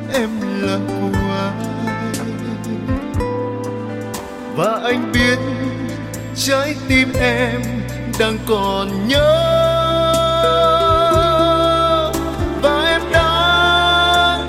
em là của ai. Và anh biết trái tim em đang còn nhớ